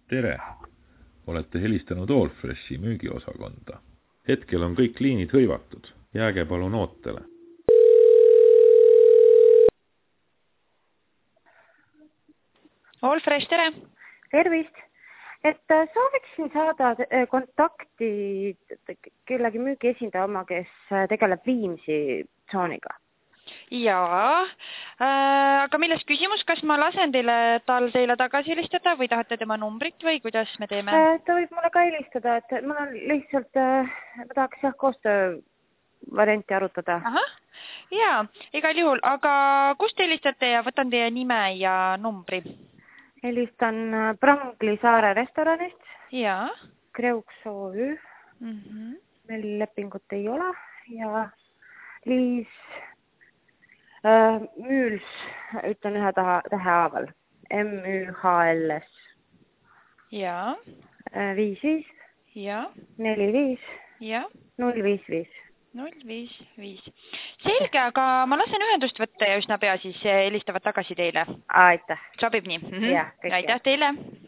Tere! Olete helistanud Allfreshi müügiosakonda. Hetkel on kõik liinid hõivatud. Jääge palun ootele. Allfresh, tere! Tervist! Sooviksin saada kontakti kellegi müügiesindaja oma, kes tegeleb Viimsi tsooniga. Jaa, aga milles küsimus? Kas ma lasen teile tagasi helistada või tahate tema numbrit või kuidas me teeme? Ta võib mulle ka helistada, et mul on lihtsalt, ma tahaks koostöö varianti arutada. Aha, jaa, igal juhul, aga kust helistate ja võtan teie nime ja numbri? Helistan Prangli saare restoranist. Jaa. Kreuks OÜ. Meil lepingut ei ole ja Liis Müüls, ütlen ühe tähe haaval. MÜHLS. Jaa. 55. Jaa. 45. Jaa. 055. 055. Selge, aga ma lasen ühendust võtta ja üsna pea siis helistavad tagasi teile. Aitäh. Sobib nii? Jah, kõik aitäh teile.